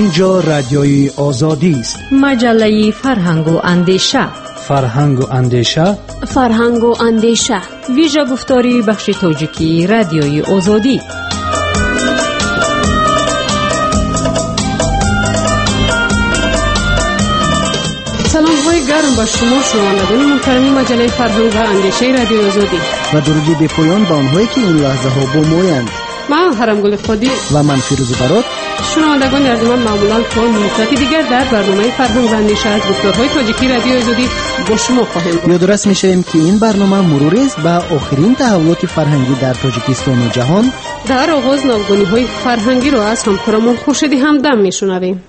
اینجا رادیوی آزادی است. مجله فرهنگ و اندیشه. فرهنگ و اندیشه. فرهنگ و اندیشه. ویژه گفتاری بخش تاجیکی رادیوی آزادی. سلام های گرم با شما شنوندگان محترم مجله فرهنگ و اندیشه رادیوی آزادی و درودی به پایان به آنهایی که این لحظه ها با مایند. من هرمگل خودی و من فیروز برات. شنوندگان ارجمند معمولا تا نوبت دیگر در برنامه فرهنگ و اندیشه از گفتارهای تاجیکی رادیوی آزادی با شما خواهیم بود. یادرس میشیم که این برنامه مروری است به آخرین تحولات فرهنگی در تاجیکستان و جهان. در آغاز ناگزیرهای فرهنگی را از همکارمان خورشیدی همدم میشنویم.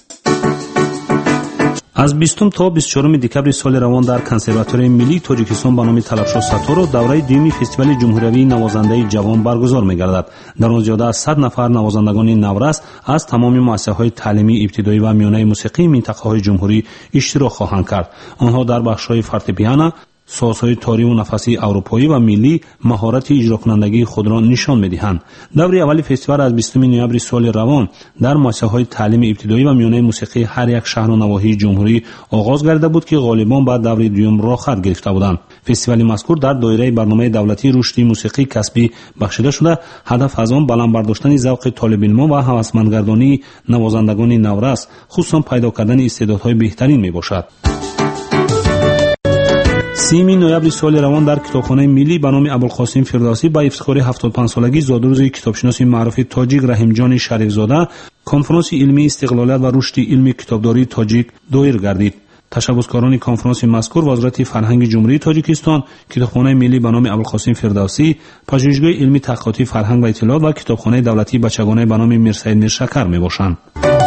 از 20 تا 24 دکبر سال روان در کنسرواتوری ملی تاجیکستان به نام طلبشاه ستار دوره دوم فستیوال جمهوری نوازنده جوان برگزار می‌گردد. در آن زیاده از 100 نفر نوازندگان نورس از تمام مؤسسه‌های تعلیمی ابتدایی و میانه موسیقی منطقه‌های جمهوری اشتراک خواهند کرد. آنها در بخش‌های فورتپیانو، سازهای تاری و نفسی اروپایی و ملی مهارت اجرا کنندگی خود را نشان می‌دهند. دوره اول فستیوال از 20 نوامبر سال روان در مؤسسه‌های تعلیم ابتدایی و میانه موسیقی هر یک شهر و نواحی جمهوری آغاز گردیده بود که غالبان بعد دوره دوم را خط گرفته بودند. فستیوال مذکور در دایره برنامه دولتی رشد موسیقی کسبی بخشیده شده. هدف از آن بلند برداشتن ذوق طالب علمان و هوسمندگردانی نوازندگان نورس، خصوصا پیدا کردن استعدادهای بهترین میباشد. 3 نوامبر سال روان در کتابخانه ملی به نام ابوالقاسم فردوسی با افتخار 75 سالگی زادروز کتابشناس معروف تاجیک رحیم جان شریف زاده کنفرانس علمی استقلالیت و رشد علمی کتابداری تاجیک دایر گردید. تشبثکاران کنفرانس مذکور وزارت فرهنگ جمهوری تاجیکستان، کتابخانه ملی به نام ابوالقاسم فردوسی، پژوهشگاه علمی تحقیقاتی فرهنگ و اطلاعات و کتابخانه دولتی بچگانه به نام میرسید میرشکر میباشند.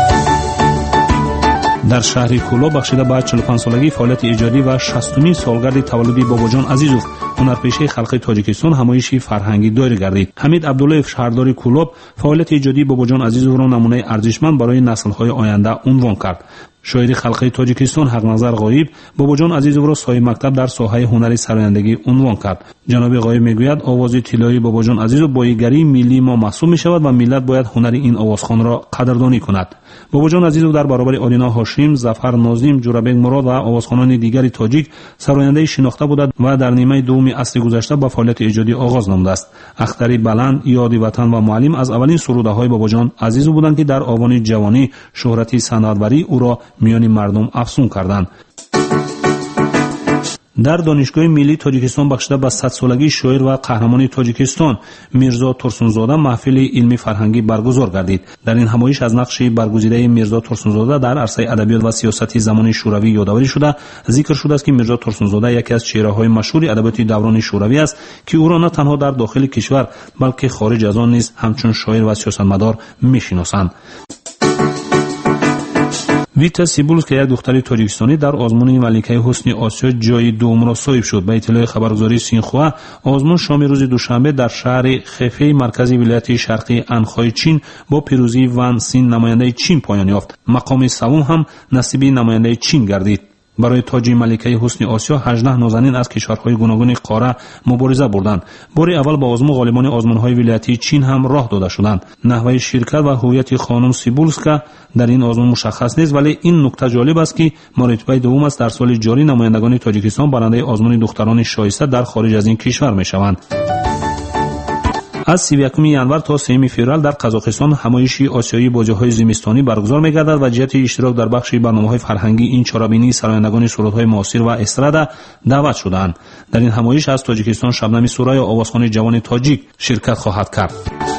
در شهر کولا بخشیده به 45 سالگی فعالیت ایجادی و 60مین سالگرد تولد باباجان عزیزوف هنرپیشه خلق تاجیکستان همایشی فرهنگی دایر گردید. حمید عبدالله شهردار کولاب فعالیت ایجادی باباجان عزیزوف را نمونه ارزشمند برای نسل‌های آینده عنوان کرد. شاعر خلق تاجیکستان حق‌نظر غایب باباجان عزیزوف را صاحب مکتب در ساحه هنر سرایندگی عنوان کرد. جناب غایب میگوید آواز طلایی باباجان عزیزوف بایگری ملی ما محسوب می‌شود و ملت باید هنر این آوازخوان را قدردانی کند. باباجان عزیزوف در برابر آرینا هاشم، ظفر ناظم، جورابک مراد و آوازخوانان دیگر تاجیک سراینده شناخته بود و در نیمه دوم عصر گذشته با فعالیت ایجادی آغاز نموده است. اختری بلند، یاد وطن و معلم از اولین سروده‌های باباجان عزیزوف بودند که در آوان جوانی شهرت صنعت‌وری او را میان مردم افزون کردند. در دانشگاه ملی تاجیکستان بخشیده به 100 سالگی شاعر و قهرمان تاجیکستان میرزا ترسونزاده محفل علمی فرهنگی برگزار گردید. در این همایش از نقش برگزیده میرزا ترسونزاده در عرصه ادبیات و سیاست زمان شوروی یادآوری شده. ذکر شده است که میرزا ترسونزاده یکی از چهره‌های مشهور ادبیات دوران شوروی است که او را نه تنها در داخل کشور بلکه خارج از آن نیز همچون شاعر و سیاستمدار میشناسند. ویتا سیبولس که یک دختر تاجیکستانی در آزمون ملکه حسن آسیا جای دوم را صاحب شد. به اطلاع خبرگزاری سینخوا آزمون شام روز دوشنبه در شهر خفی مرکزی ولایت شرقی انخای چین با پیروزی وان سین نماینده چین پایان یافت. مقام سوم هم نصیبی نماینده چین گردید. برای تاج ملکه حسن آسیا 18 نازنین از کشورهای گوناگون قاره مبارزه بردند. بار اول با آزمون غالبان آزمون‌های ولایتی چین هم راه داده شدند. نحوه شرکت و هویت خانم سیبولسکا در این آزمون مشخص نیست، ولی این نکته جالب است که مرتبه دوم است در سال جاری نمایندگان تاجیکستان برنده آزمون دختران شایسته در خارج از این کشور می‌شوند. از 31 ژانویه تا 3 فوریه در قزاقستان همایشی آسیایی بازی‌های زمستانی برگزار می‌گردد و جهت اشتراک در بخش برنامه‌های فرهنگی این چاره‌بینی سرایندگان سرودهای معاصر و استرادا دعوت شدند. در این همایش از تاجیکستان شبنم سورای آوازخوان جوان تاجیک شرکت خواهد کرد.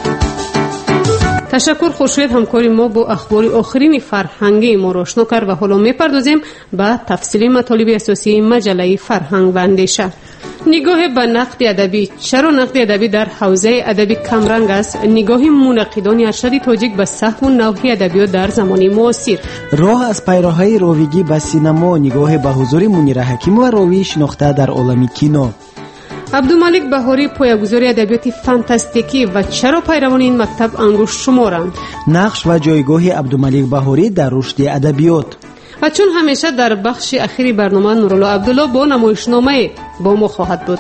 تشکر خورشید همکاری ما با اخبار آخرین فرهنگی ما را آشنا کرد و حالا می‌پردازیم به تفصیل مطالب اساسی مجله فرهنگ و اندیشه. نگاه به نقد ادبی. چرا نقد ادبی در حوزه ادبی کمرنگ است؟ نگاه منقدان ارشد تاجیک به سبک و نوع ادبیات در زمان معاصر. راه از پیراهای راویگی به سینما، نگاه به حضور منیر حکیم و راوی شناخته در عالم کینو. عبدالملک بهاری پایه‌گذار ادبیات فانتاستیکی و چرا پیروان این مکتب انگشت شمارند؟ نقش و جایگاه عبدالملک بهاری در رشد ادبیات. و چون همیشه در بخش اخیر برنامه نورالله عبدالله با نمایشنامه با ما خواهد بود.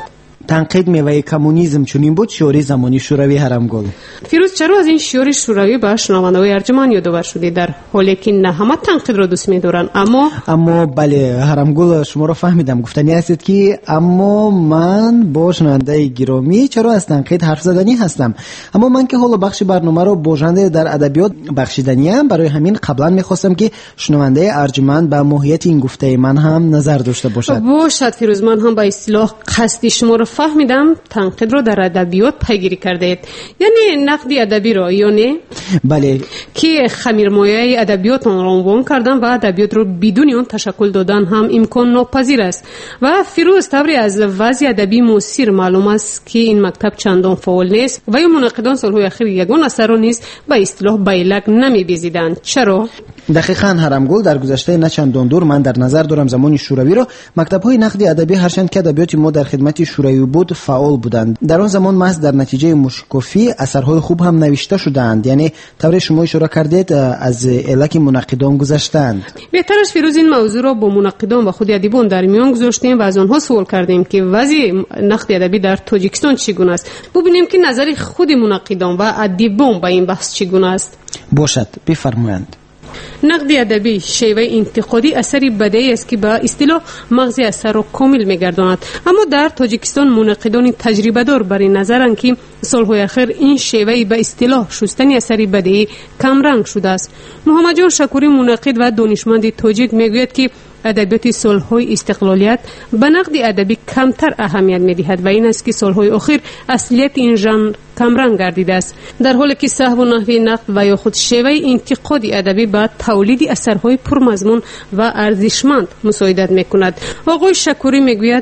تنقید میوه کمونیسم چنین بود شعاری زمانی شوروی هرمگل. فیروز چرا از این شعار شوروی به شنونده‌های ارجمند یادآور شدی در حالی که نه همه تنقید را دوست می‌دارن اما بله هرمگل شما را فهمیدم گفتنی هستید که اما من با شنونده گرامی چرا از تنقید حرف زدنی هستم، اما من که حالا بخش برنامه رو با ژانر در ادبیات بخشیدنی ام، برای همین قبلا می‌خواستم که شنونده ارجمند به ماهیت این گفته من هم نظر داشته باشد. فیروز من هم با اصطلاح قصدی شما رو فهمیدم تنقید رو در ادبیات پیگیری کردید، یعنی نقد ادبی رو یا نه؟ بله، که خمیرمایه ادبیات آن را عنوان کردن و ادبیات رو بدون اون تشکل دادن هم امکان ناپذیر است. و فیروز طبری از وضع ادبی موثر معلوم است که این مکتب چندان فعال نیست و یا منقدان سالهای اخیر یگان اثر را نیز به اصطلاح بیلک نمی‌بیزیدند. چرا؟ دقیقاً هرمگل در گذشته نه چندان دور من در نظر دارم زمان شوروی رو مکتب‌های نقد ادبی هرچند که ادبیات ما در خدمت شوروی بود فعال بودند. در آن زمان محض در نتیجه مشکوفی اثرهای خوب هم نوشته شدند، یعنی طور شما اشاره کردید از علک منقدان گذشتند. بهترش فیروز این موضوع را با منقدان و خود ادیبان در میان گذاشتیم و از آنها سوال کردیم که وضع نقد ادبی در تاجیکستان چگونه است. ببینیم که نظر خود منقدان و ادیبان به این بحث چگونه است. باشد، بفرمایید. نقد ادبی شیوه انتقادی اثری بدیعی است که با اصطلاح مغز اثر را کامل می‌گرداند، اما در تاجیکستان منقدان تجربه دار بر این نظرند که سالهای اخیر این شیوه به اصطلاح شستن اثری بدیعی کم رنگ شده است. محمد جان شکوری منقد و دانشمند تاجیک میگوید که ادبیات سالهای استقلالیت به نقد ادبی کمتر اهمیت می‌دهد و این است که سالهای اخیر اصلیت این ژانر کمرنگ گردیده است، در حالی که صحو و نحوه نقد و یا خود شیوه انتقاد ادبی به تولید اثرهای پرمضمون و ارزشمند مساعدت می‌کند. آقای شکوری میگوید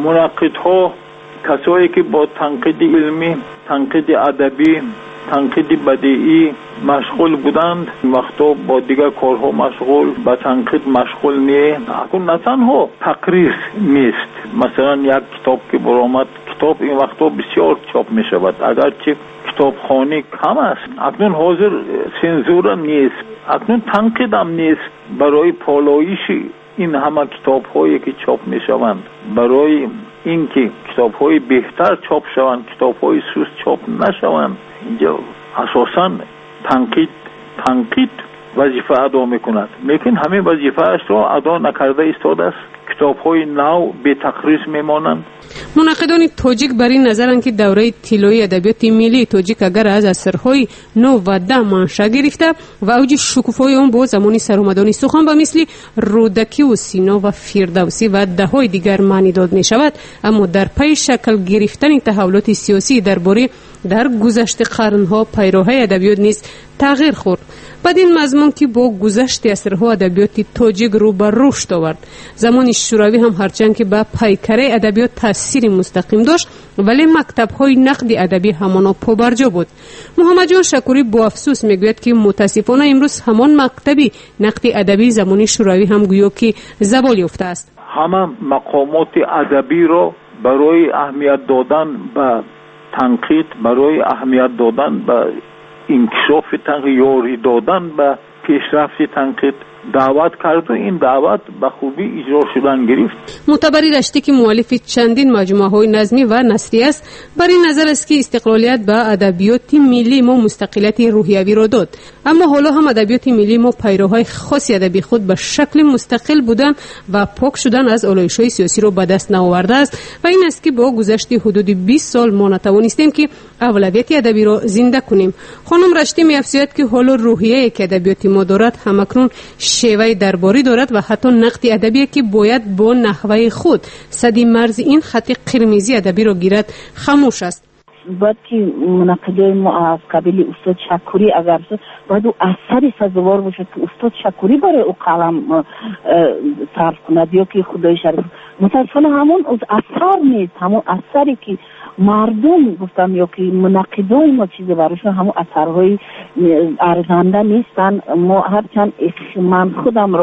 منقدها کسایی که با تنقید علمی، تنقید ادبی، تنقید بدیعی مشغول بودند وقتا با دیگر کارها مشغول، با تنقید مشغول نیست. اکنون نه تنها تقریر نیست، مثلا یک کتاب که برآمد، کتاب این وقتا بسیار چاپ می شود اگرچه کتابخانه کم است. اکنون حاضر سنزور نیست، اکنون تنقید هم نیست. برای پالایش این همه کتاب هایی که چاپ می شوند، برای اینکه کتاب های بهتر چاپ شوند، کتاب های سوست چاپ نشوند، اینجا اساساً تنقید وظیفه ادا میکند، لیکن همین وظیفه اش را ادا نکرده ایستاده است. کتاب های نو به تقریض میمانند. منقدان تاجیک بر این نظرند که دوره طلایی ادبیات ملی تاجیک اگر از اثرهای نو و ده منشأ گرفته و اوج شکوفای آن با زمانی سرآمدن سخن به مثل رودکی و سینا و فردوسی و ده‌های دیگر معنی داد می شود، اما در پی شکل گرفتن تحولات سیاسی درباره در گذشته قرنها پیروهای ادبیات نیز تغییر خورد. بدین مضمون که با گذشت اثرها ادبیات تاجیک رو بر رشد آورد. زمان شوروی هم هرچند که به پیکره ادبیات تاثیر مستقیم داشت ولی مکتب‌های نقد ادبی همانا پابرجا بود. محمد جان شکوری با افسوس میگوید که متاسفانه امروز همان مکتبی نقد ادبی زمان شوروی هم گویا که زوال یافته است. همه مقامات ادبی را برای اهمیت دادن به تنقید، برای اهمیت دادن به انکشاف تنقید، یاری دادن به پیشرفت تنقید دعوت کرد و این دعوت به خوبی اجرا شدن گرفت. معتبری رشتی که مؤلف چندین مجموعه های نظمی و نثری است، بر این نظر است که استقلالیت به ادبیات ملی ما مستقلیت روحیوی را داد، اما حالا هم ادبیات ملی ما پیروهای خاص ادبی خود به شکل مستقل بودن و پاک شدن از آلایش‌های سیاسی را به دست نآورده است و این است که با گذشت حدود 20 سال ما نتوانستیم که اولویت ادبی را زنده کنیم. خانم رشتی می‌افزاید که حالا روحیه‌ای که ادبیات ما دارد همکنون شیوه درباری دارد و حتی نقد ادبی که باید با نحوه خود صدی مرز این خط قرمزی ادبی را گیرد خاموش است. باید که منقدای ما از قبیل استاد شکوری اگر باید او اثری سزاوار باشد که استاد شکوری برای او قلم صرف کند یا که خدای شریف. متاسفانه همون از اثر نیست، همون اثری که مردم گفتم یا که منقدای ما چیزی برایشون همون اثرهای ارزنده نیستن. ما هرچند من خودم رو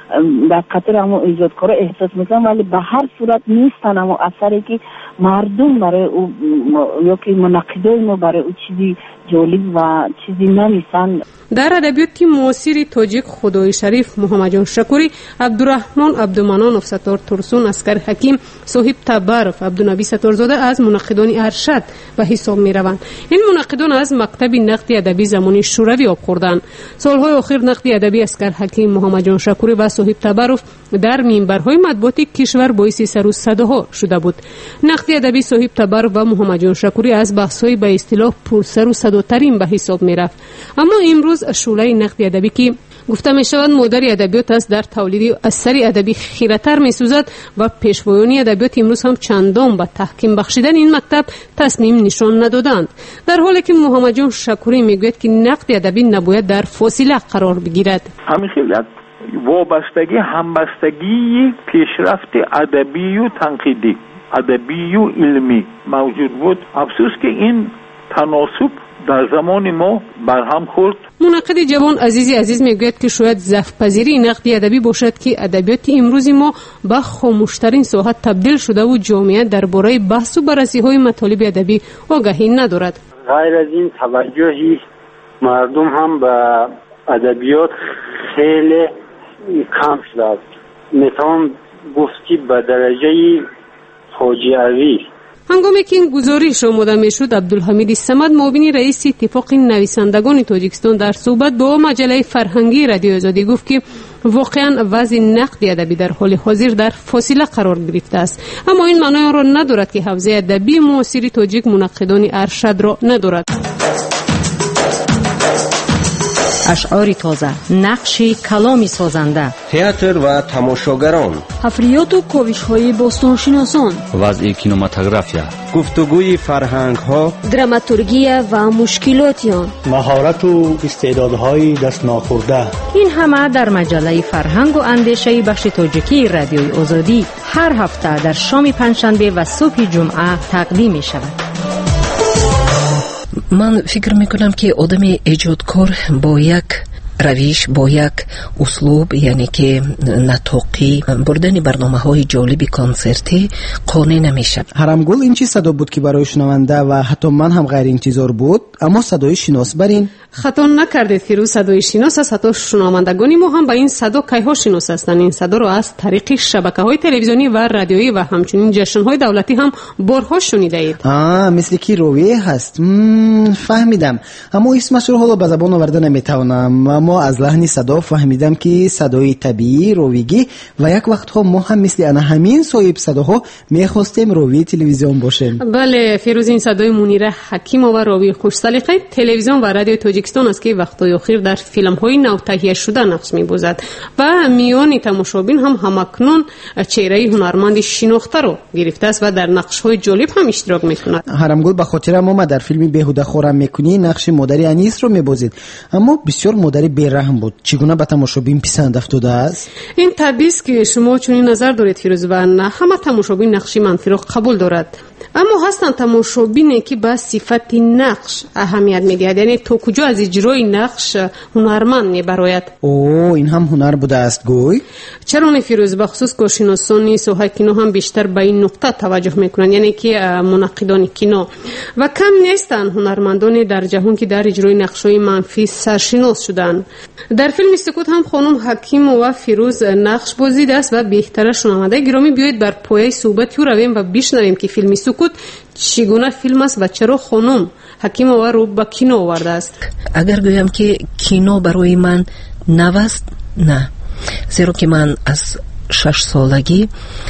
در خاطر همون ایجادکارا احساس میکنم، ولی به هر صورت نیستن همون اثری که مردم برای او یا که منقدای ما برای او چیزی جالب و چیزی نمیسن. در ادبیات معاصر تاجیک خدای شریف، محمد جان شکوری، عبدالرحمن عبدالمنان، ستار ترسون، اسکر حکیم، صاحب تبارف، عبدالنبی ستارزاده از منقدان ارشد به حساب می روند. این منقدان از مکتب نقد ادبی زمانی شوروی آب خوردند. سالهای اخیر نقد ادبی اسکر حکیم، محمد جان شکوری و صاحب تبارف در منبرهای مطبوعاتی کشور باعث سر و صداها شده بود. نقد ادبی صاحب تبارف و محمد جان شکوری از بحث‌های به اصطلاح پرسر و صداترین به حساب می رفت. اما امروز شعله نقد ادبی که گفته می شود مادر ادبیات است، در تولید اثر ادبی خیره‌تر می سوزد و پیشوایان ادبیات امروز هم چندان به تحکیم بخشیدن این مکتب تصمیم نشان ندادند، در حالی که محمد جان شکوری میگوید که نقد ادبی نباید در فاصله قرار بگیرد. همین خیلیت وابستگی همبستگی پیشرفت ادبی و تنقیدی، ادبی و علمی موجود بود. افسوس که این تناسب در زمان ما برهم خورد. منقد جوان عزیز میگوید که شاید ضعف‌پذیری نقد ادبی باشد که ادبیات امروزی ما به خاموشترین ساحت تبدیل شده و جامعه درباره بحث و بررسی‌های مطالب ادبی آگاهی ندارد. غیر از این توجهی مردم هم به ادبیات خیلی کم شده. میتوان گفت که به درجه فاجعه‌ای. هنگامی که این گزارش آماده میشد، عبدالحمید صمد معاون رئیس اتفاق نویسندگان تاجیکستان در صحبت با مجله فرهنگی رادیو آزادی گفت که واقعا وضع نقد ادبی در حال حاضر در فاصله قرار گرفته است، اما این معنی را ندارد که حوزه ادبی معاصر تاجیک منقدان ارشد را ندارد. اشعار تازه، نقش کلامی سازنده، تئاتر و تماشاگران، حفریات و کاوش‌های باستانشناسان، وضع کینماتوگرافیا، گفتگوی فرهنگ‌ها، دراماتورگی و مشکلات آن، مهارت و استعدادهای دست ناخورده. این همه در مجله فرهنگ و اندیشه بخش تاجیکی رادیوی آزادی هر هفته در شام پنجشنبه و صبح جمعه تقدیم می شود. من فکر میکنم که آدم ایجادکار با یک روش، با یک اسلوب، یعنی که نطقی بردن برنامه‌های جالب کنسرتی قانع نمیشه. حرمگل این چی صدا بود که برای شنونده و حتی من هم غیر انتظار بود، اما صدای شناس برین خطا نکردید فیروز، صدای شناس است. حتی شنوندگان ما هم با این صدا کیها شناس هستند. این صدا رو از طریق شبکه‌های تلویزیونی و رادیویی و همچنین جشن‌های دولتی هم بارها شنیده اید. مثل کی روی هست. فهمیدم، اما اسمش رو حالا به زبان آورده نمیتونم، اما از لحن صدا فهمیدم که صدای طبیعی، رویگی و یک وقتها ما هم مثل انا همین صاحب صداها میخواستیم روی تلویزیون باشیم. بله فیروز، این صدای منیره حکیم و روی خوش سلیقه تلویزیون و رادیو تاجیکستان است که وقتای اخیر در فیلم‌های نو تهیه شده نقش می‌بازد و میان تماشابین هم همکنون چهره هنرمند شناخته رو گرفته است و در نقش‌های جالب هم اشتراک می‌کند. حرمگل به خاطر ما در فیلم بیهوده خورم میکنی نقش مادر انیس رو می‌بازید، اما بسیار مادر بی‌رحم بود. چگونه به تماشابین پسند افتاده است؟ این طبیعی است که شما چنین نظر دارید فیروز، و نه همه تماشابین نقش منفی را قبول دارد، اما هستند تماشابینی که به صفت نقش اهمیت می‌دهند، یعنی تو کجا از اجرای نقش هنرمند می‌براید. این هم هنر بوده است گوی؟ چرا نه فیروز، بخصوص کارشناسان ساحه کینو هم بیشتر به این نقطه توجه میکنند، یعنی که منقدان کینو و کم نیستند هنرمندان در جهان که در اجرای نقش‌های منفی سرشناس شدند. در فیلم سکوت هم خانم حکیم و فیروز نقش بازیده است و بهتره شنونده گرامی بیایید بر پایه صحبت رویم و بشنویم که فیلم سکوت چگونه فیلم است و چرا خانم حکیم و رو به کینو آورده است. اگر گویم که کینو برای من نوست، نه، زیرا که من از 6 سالگی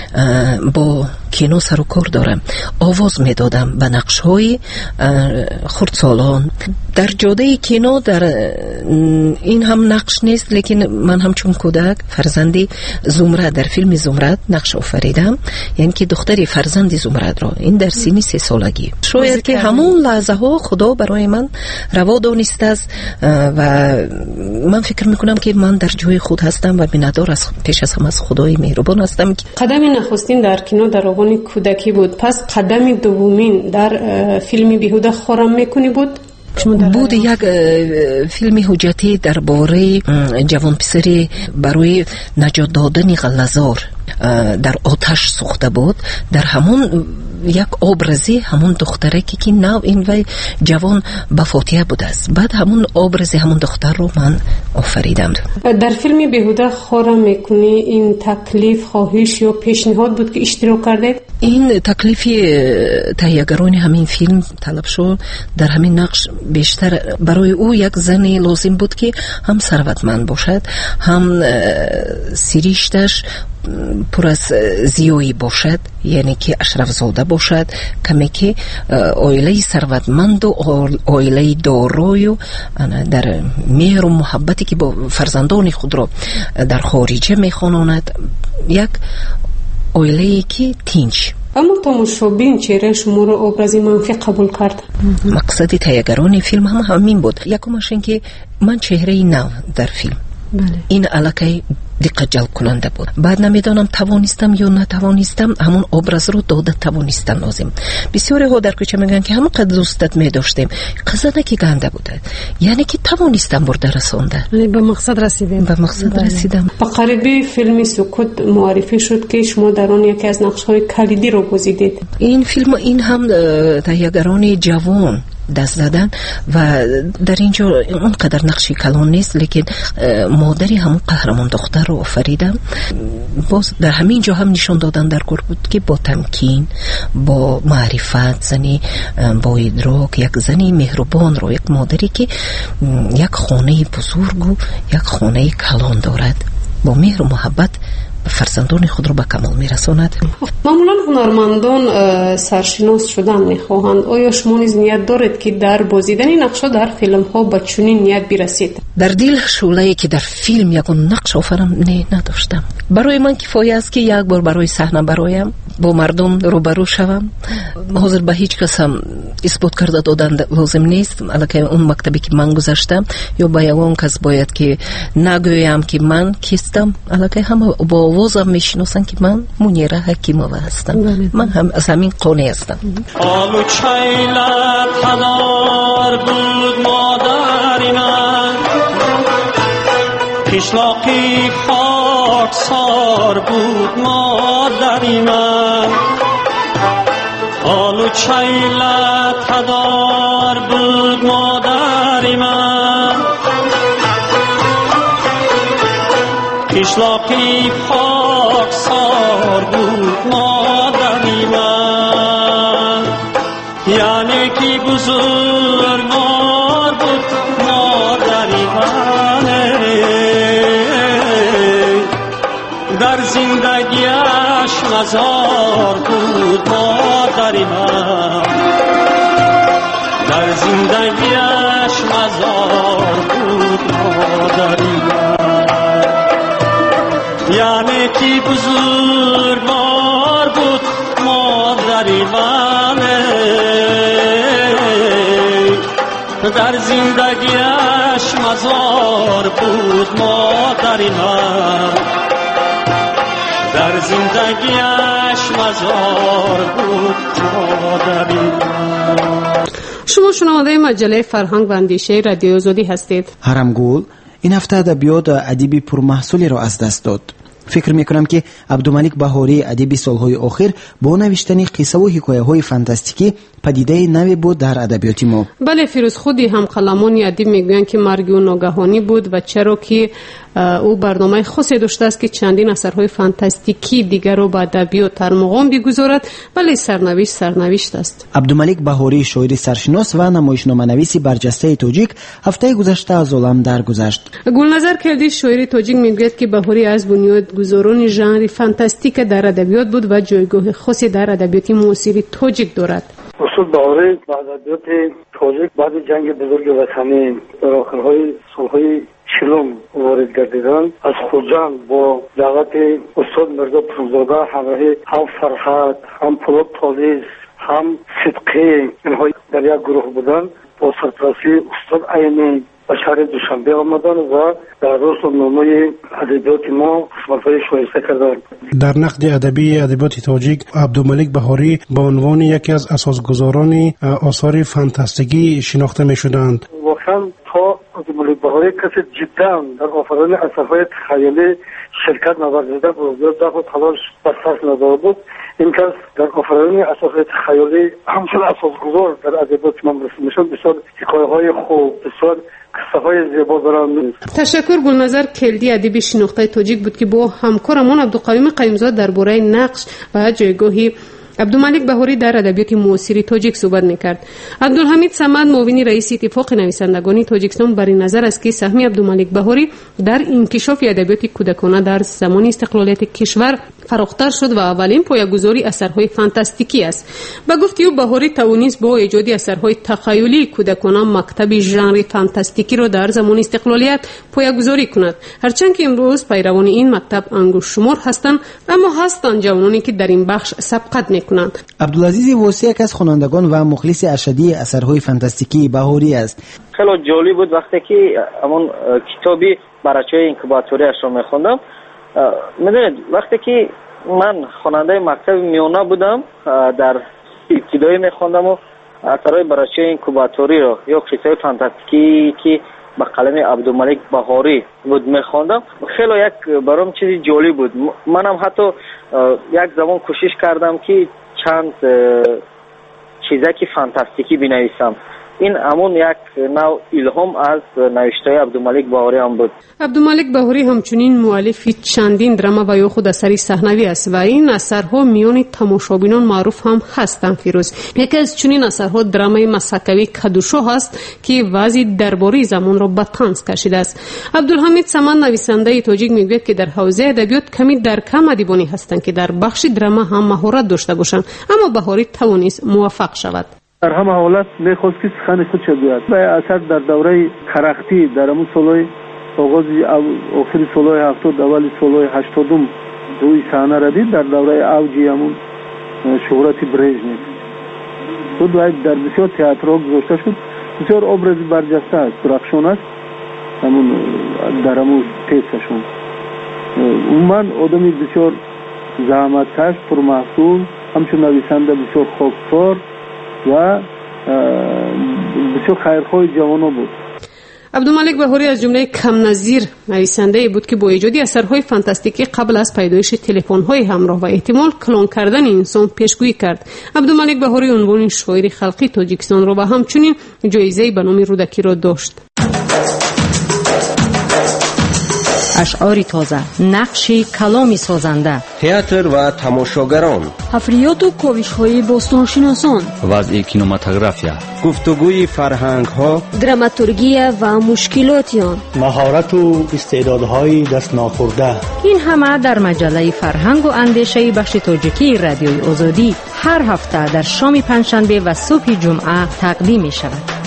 با کینو سر و کار دارم. آواز میدادم به نقش‌های خردسالان در جاده کینو. در این هم نقش نیست، لیکن من هم چون کودک فرزندی زمرد در فیلم زمرد نقش آفریدم، یعنی که دختری فرزند زمرد را، این در سن 3 سالگی. شاید که همون لحظه ها خدا برای من روا دانسته است و من فکر میکنم که من در جای خود هستم و بی‌ندار از پیش از همه از خدای مهربان هستم. قدم نخستین در کینو در آغان کودکی بود، پس قدم دومین در فیلم بیهوده خورم میکنی بود؟ بود یک فیلم حجتی درباره جوان پسری برای نجات دادن غله‌زار در آتش سوخته بود. در همون یک obrazی همون دختره که نو این وی جوان به فاتحه بوده است. بعد همون obrazی همون دختر رو من آفریدم. در فیلم بیهوده خورا میکنی این تکلیف خواهش یا پیشنهاد بود که اشتراک کردید؟ این تکلیف تهیه‌گران همین فیلم طلب شد. در همین نقش بیشتر برای او یک زن لازم بود که هم ثروتمند باشد، هم سریشتش پر از زیایی باشد، یعنی که اشرف زاده باشد، کمی که عائله ثروتمند و عائله دارای و در مهر و محبتی که با فرزندان خود را در خارجه میخواند، یک عائله که تینج. اما تماشابین چهره شما رو ابرازی منفی قبول کرد. مقصد تهیه‌گران فیلم هم همین بود. یکمش این که من چهره نو در فیلم، این علاقه دقت جلب کننده بود. بعد نمیدانم توانستم یا نتوانستم همون ابراز رو داده توانستم لازم. بسیاری ها در کوچه میگن که همون قد دوستت میداشتیم، قضا که گنده بوده، یعنی که توانستم برده رسانده، یعنی به مقصد رسیدم. به مقصد رسیدم. با قریبی فیلم سکوت معرفی شد که شما در آن یکی از نقش‌های کلیدی رو گزیدید. این فیلم این هم تهیه‌گران جوان دست زدن و در اینجا اونقدر نقشی کلان نیست، لیکن مادری همون قهرمان دختر رو آفریدم. باز در همین جا هم نشان دادن در کار بود که با تمکین، با معرفت، زنی با ادراک، یک زنی مهربان رو، یک مادری که یک خانه بزرگ و یک خانه کلان دارد، با مهر و محبت فرزندان خود رو به کمال میرساند. معمولا هنرمندان سرشناس شدن میخواهند. آیا شما نیز نیت دارید که در بازیدن نقشا در فیلم ها به چنین نیت برسید؟ در دل شعله‌ای که در فیلم یکون نقش آفرم نداشتم. برای من کفایه است که یک بار برای صحنه برایم با مردم روبرو شوم. حاضر به هیچ کس هم اثبات کرده دادن لازم نیست. البته اون مکتبی که من گذاشتم یا با یگان کس باید که نگویم که من کیستم. البته هم با آوازم میشناسن که من منیره حکیموه هستم. من هم از همین قانع هستم. آلو چیلت خدار بود مادری من، کشلاقی خاک سار بود مادری من. آلو چیلت خدار بود مادری من، کشلاقی خاک سار بود مادری من. یعنی کی بزرگوار بود مادری من، در زندگیش مزار بود مادری من، در زندگیش مزار بود مادری من. یعنی کی بزرگوار بود مادری من، در زندگیش مزار بود مادری من، در زندگیش مزار بود مادری من. شما شنونده مجله فرهنگ و اندیشه رادیو آزادی هستید. هرمگول این هفته ادبیات ادیبی پرمحصولی را از دست داد. فکر میکنم که عبدالملک بهاری ادیب سالهای آخر با نوشتن قصه و حکایه‌های فانتاستیکی پدیده نوی بود در ادبیات ما. بله فیروز، خودی هم قلمان ادیب میگویند که مرگ او ناگهانی بود و چرا که او برنامه خاصی داشته است که چندین اثرهای فانتاستیکی دیگر رو به ادبیات ترمغان بگذارد. بله سرنوشت است. عبدالملک بهاری شاعر سرشناس و نمایشنامه‌نویس برجسته تاجیک هفته گذشته از عالم درگذشت. گلنظر کردی شاعر تاجیک میگوید که بهاری از بنیادگذاران ژانر فانتاستیک در ادبیات بود و جایگاه خاصی در ادبیات معاصر تاجیک دارد. اصول بهاری با ادبیات تاجیک بعد جنگ بزرگ وطنی در آخرهای سالهای 40 وارد گردیدند. از خودجنگ با دعوت استاد مرزا پروزاده همراه هم فرحت، هم پولاد تالیس، هم صدقی، اینها در یک گروه بودند. با سرپرستی استاد عینی به شهر دوشنبه آمدند و در روزنامه ادبیات ما خدمت‌های شایسته کردند. در نقد ادبی ادبیات تاجیک عبدالملک بهاری به عنوان یکی از اساسگزاران آثار فانتاستیکی شناخته می‌شدند. واقعا تا عبدالملک بهاری کسی جدا در آفرین اثرهای تخیلی شرکت نورزیده بود یا در تلاش بساس نداره بود. این کس در آفرین اثرهای تخیلی همچون اساسگزار در ادبیات ما محسوب میشد. بسیار حکایه‌های خوب، بسیار قصه‌های زیبا دارند. تشکر. گلنظر کلدی ادیب شناخته تاجیک بود که با همکارمان عبدالقیوم قیومزاد درباره نقش و جایگاهی عبدالملک بهاری در ادبیات معاصر تاجیک صحبت می‌کرد. عبدالحمید صمد معاون رئیس اتفاق نویسندگان تاجیکستان بر این نظر است که سهم عبدالملک بهاری در انکشاف ادبیات کودکانه در زمان استقلالیت کشور فراختر شد و اولین پایه‌گذاری اثرهای فانتاستیکی است. به گفته او بهاری توانست با ایجاد اثرهای تخیلی کودکانه مکتب ژانر فانتاستیکی را در زمان استقلالیت پایه‌گذاری کند. هرچند که امروز پیروان این مکتب انگشت شمار هستند، اما هستند جوانانی که در این بخش سبقت می‌کنند. عبدالعزیز وصی یک از خوانندگان و مخلص اشدی اثرهای فانتاستیکی بهاری است. خیلی جالب بود وقتی که همون کتابی برچه اینکوباتوری اش رو می‌خوندم. می‌دونید وقتی که من خواننده مکتب میانه بودم در ابتدایی می‌خوندم و اثرهای برچه اینکوباتوری رو یا قصه فانتاستیکی که با قلم عبدالملک بهاری بود می‌خوندم، خیلی یک برام چیزی جالب بود. منم حتی یک زمان کوشش کردم که چند چیزی که فانتاستیکی بنویسم. این همون یک نوع الهام از نوشته عبدالملک بهاری هم بود. عبدالملک بهاری همچنین مؤلف چندین درام و یا خود اثری صحنوی است و این اثرها میان تماشابینان معروف هم هستند. فیروز، یکی از چنین اثرها درامای مسکوی کدوشو هست که وضع درباره زمان را به طنز کشیده است. عبدالحمید صمد نویسنده تاجیک میگوید که در حوزه ادبیات کمی در کم ادیبانی هستند که در بخش دراما هم مهارت داشته باشند، اما بهاری توانست موفق شود. در همه حالت میخواست که سخن خود شد بیاد. اثر در دوره کرختی در همون سالهای آغاز آخر سالهای 70 اول سالهای 80 روی صحنه را دید. در دوره اوجی همون شهرت برژنف بود و در بسیار تئاترها گذاشته شد. بسیار ابرز برجسته است، درخشان است همون در همون پیسشون. من آدمی بسیار زحمتکش، پرمحصول، همچون نویسنده بسیار خاکسار و بسیار خیرخواه جوانا بود. عبدالملک بهاری از جمله کم نظیر نویسنده بود که با ایجاد اثرهای فانتاستیکی قبل از پیدایش تلفن‌های همراه و احتمال کلان کردن انسان پیشگویی کرد. عبدالملک بهاری عنوان شاعر خلقی تاجیکستان را و همچنین جایزه به نام رودکی را داشت. اشعار تازه، نقش کلامی سازنده، تئاتر و تماشاگران، حفریات و کاوش‌های باستانشناسان، وضع کینماتوگرافیا، گفتگوی فرهنگ‌ها، دراماتورگی و مشکلات آن، مهارت و استعدادهای دست ناخورده. این همه در مجله فرهنگ و اندیشه بخش تاجیکی رادیوی آزادی هر هفته در شام پنجشنبه و صبح جمعه تقدیم می شود.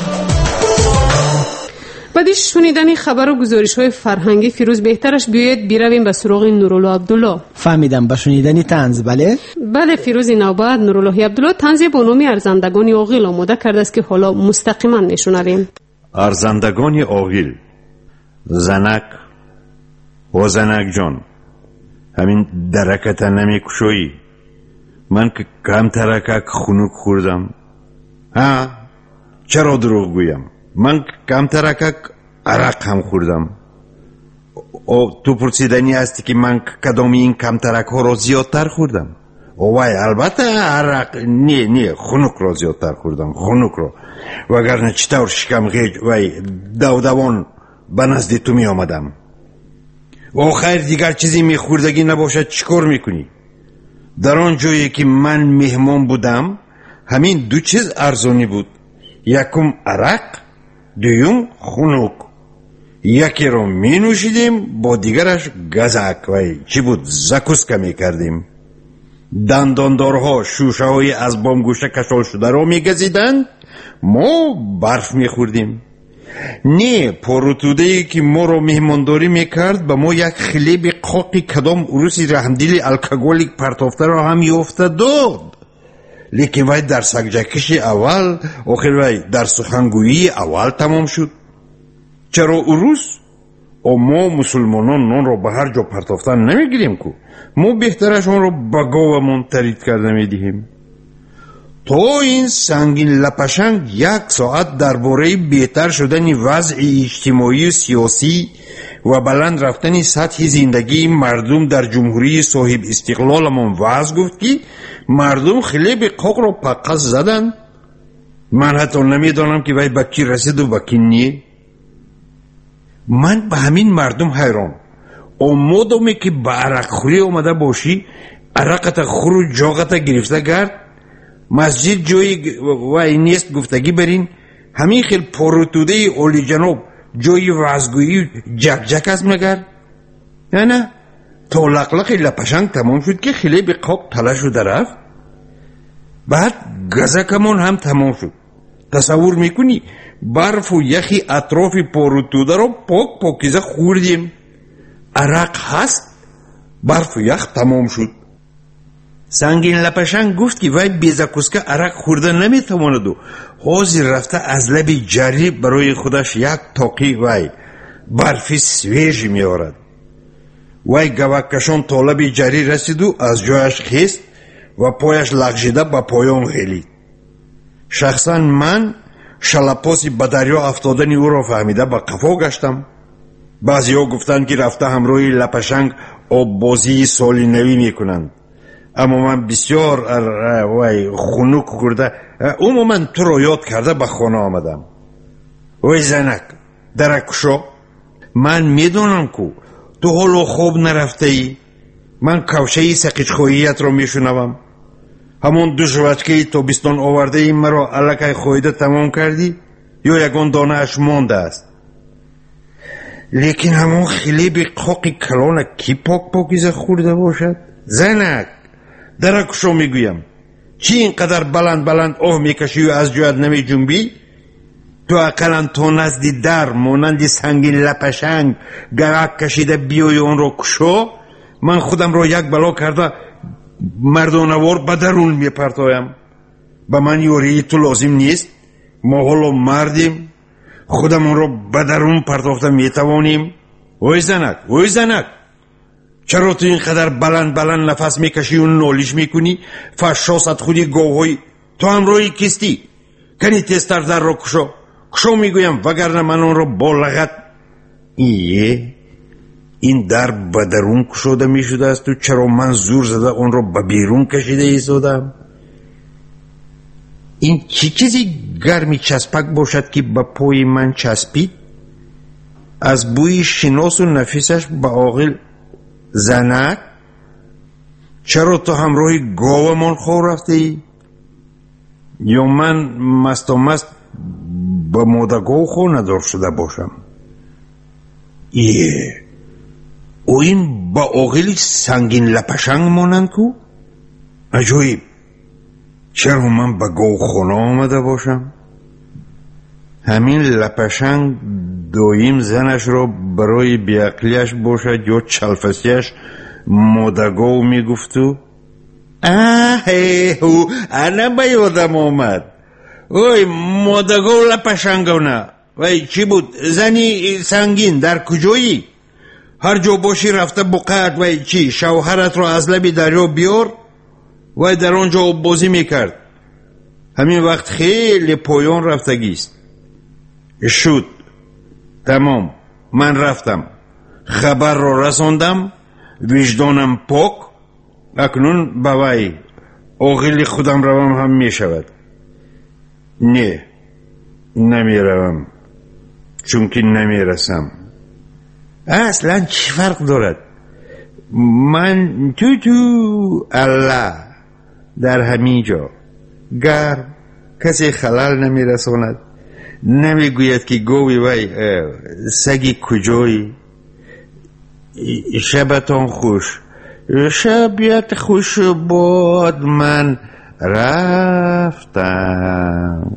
بعد شنیدن خبر و گزارش‌های فرهنگی فیروز بهترش بیاید برویم به سراغ نورالله عبدالله. فهمیدم به شنیدن طنز. بله فیروز، نوبت نورالله عبدالله طنز با نام ارزندگان عاقل آماده کرده است که حالا مستقیما میشنویم. ارزندگان عاقل، زنک و زنک جان، همین درکت نمیکشویی. من که کم ترکک خنک خوردم. چرا دروغ گویم؟ من کم ترکک عرق هم خوردم. تو پرسیدنی هستی که من کدام این کم ترک ها را زیادتر خوردم؟ وای البته عرق نه خنک را زیادتر خوردم، خنک را. وگرنه چطور شکم غیج وای دودوان به نزد تو می آمدم. و خیر دیگر چیزی می خوردگی نباشد چیکار میکنی؟ در آن جایی که من مهمان بودم همین دو چیز ارزانی بود، یکم عرق، دویم خنک. یکی رو می نوشیدیم با دیگرش گزک وای چی بود زکوسکه می کردیم. دنداندارها شوشه های از بامگوشه کشال شده رو می گزیدن، ما برف می خوردیم. نه پروتودهی که ما رو مهمانداری می کرد به ما یک خلیب قاقی کدام عروسی رحمدیل الکگولیک پرتافته رو هم یافته داد. لیکن وای در سگجکش اول آخر وای در سخنگویی اول تمام شد. چرا او روز ما مسلمانان نان را به هر جا پرتافتن نمیگیریم کو؟ ما بهترش آن را به گاومان ترید کرده میدهیم. تا این سنگین لپشنگ 1 ساعت درباره بهتر شدن وضع اجتماعی و سیاسی و بلند رفتن سطح زندگی مردم در جمهوری صاحب استقلالمان وضع گفت که مردم خیلی به قاق را پقص زدن. من حتی نمیدانم که وای بکی رسید و بکی نیه. من به همین مردم حیران. مادامی که به عرق خوری آمده باشی عرقت خور و جاغت گرفته گرد، مسجد جای وای نیست گفتگی برین، همین خیل پاروتوده اولی جناب جای وزگویی جک جک از مگر؟ نه تا لقلق لپشنگ تمام شد که خیلی به قاق تله شده رفت. بعد گزکمون هم تمام شد. تصور میکنی برف و یخی اطراف پاروتوده رو پاکیزه خوردیم. عرق هست، برف و یخ تمام شد. سنگین لپشنگ گفت که وای بیزکوسکه عرق خورده نمیتواند و حاضر رفته از لب جری برای خودش 1 تاقی وای برفی سویج میارد. وای گوکشان تا لب جری رسید و از جایش خیست و پایش لغزیده به پایان غلید. شخصا من شلپاسی به دریا افتادن او را فهمیده به قفا گشتم. بعضی ها گفتند که رفته همراه لپشنگ آب بازی سالی نوی میکنند، اما من بسیار وای خنک کرده عموما تو را یاد کرده به خانه آمدم. وای زنک درکشا، من میدونم که تو حالا خوب نرفته ای. من کوشه سقیچخوییت را میشنوم. همون 2 شوچکه تابستان آورده ای مرا الکی خویده تمام کردی یا یگان دانه اش مانده است. لیکن همون خیلی به قاقی کلانه کی پاکیزه خورده باشد؟ زنک درکشو میگویم، چی اینقدر بلند آه میکشی و از جایت نمی جنبی؟ تو اقلا تا نزدی در مانند سنگین لپشنگ گرک کشیده بیای اون رو کشو. من خودم رو یک بلا کرده مردانوار به درون میپرتایم. به من یوری تو لازم نیست. ما حالا مردیم، خودمون رو به درون پرتافته میتوانیم. وای زنک چرا تو اینقدر بلند نفس میکشی و نالیش میکنی؟ فشاست خودی گاوهای تو همراهی کستی؟ کنی تستر در رو کشو میگویم، وگرنه من اون رو با لغت. این در به درون کشوده میشده است و چرا من زور زده اون رو به بیرون کشیده ایستادم؟ این چی چیزی گرمی چسبک باشد که به پای من چسبید؟ از بوی شناس و نفیسش به عاقل زنک، چرا تو همراه گاومان خور رفته ای؟ یا من مست به مادگاه خور ندار شده باشم؟ او این با عاقل سنگین لپشنگ مانند کو؟ عجایب، چرا من به گاو خانه آمده باشم؟ همین لپشنگ دایم زنش را برای بیعقلیش باشد یا چلفسیش مادگاو میگفتو. انا به یادم آمد. اوی مادگاو لپشنگو نه. وای چی بود؟ زنی سنگین در کجایی؟ هر جا باشی رفته بقعد وای چی؟ شوهرت را از لب دریا بیار وای در آنجا بازی میکرد. همین وقت خیلی پایان رفتگیست. شد تمام، من رفتم، خبر را رساندم، وجدانم پاک. اکنون بوای عاقل خودم روم هم می شود. نه نمی روم، چون که نمی رسم. اصلا چی فرق دارد؟ من تو الله در همین جا گرم، کسی خلال نمی رساند. نمی گوید که گوی وای سگی کجایی؟ شبتان خوش. شبیت خوش باد، من رفتم.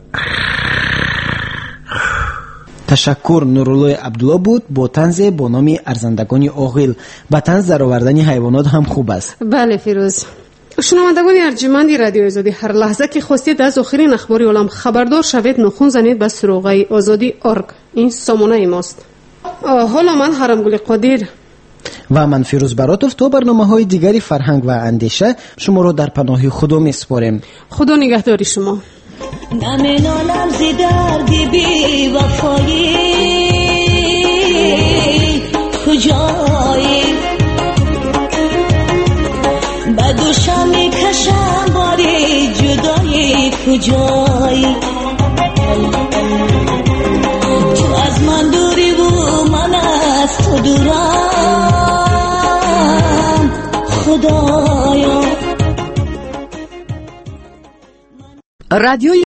تشکر. نورالله عبدالله بود با طنز با نام ارزندگان عاقل. با طنز در آوردن حیوانات هم خوب است. بله فیروز. شنوندگان ارجمند رادیو آزادی، هر لحظه که خواستید از آخرین اخبار عالم خبردار شوید نخون زنید به سروغه آزادی ارگ. این سامانه ماست. حالا من حرمگل قادر و من فیروز براتوف تو برنامه‌های دیگری فرهنگ و اندیشه شما رو در پناه خدا میسپاریم. خدا نگهداری شما. نمینالم زی دردی بی وفایی کجایی به دوشم میکشم باری جدایی کجایی تو از من دوری و من از تو دورم خدایا. رادیوی